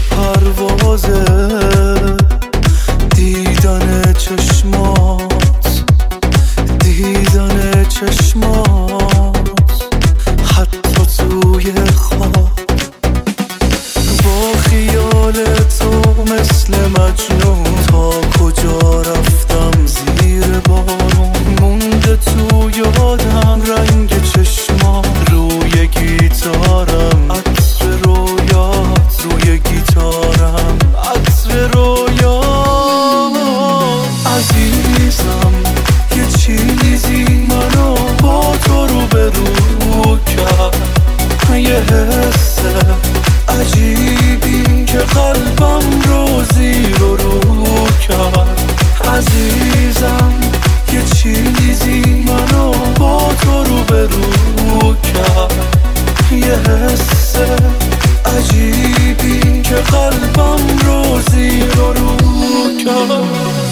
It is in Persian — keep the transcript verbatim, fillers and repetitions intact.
پروازه دیدن چشمات، دیدن چشمات حتی توی خواب. با خیال تو مثل مجنون تا کجا رفتم زیر بارون، مونده تو یادم رنگ چشما روی گیتارم، عطر رویات روی گیتارم، عطر رویات. عزیزم یه چیزی منو با تو رو به رو کرد، یه حس عجیبی که قلبم رو زیر و رو کرد. عزیزم یه چیزی منو با تو رو به رو کرد، یه حس عجیبی که قلبم رو زیر و رو کرد.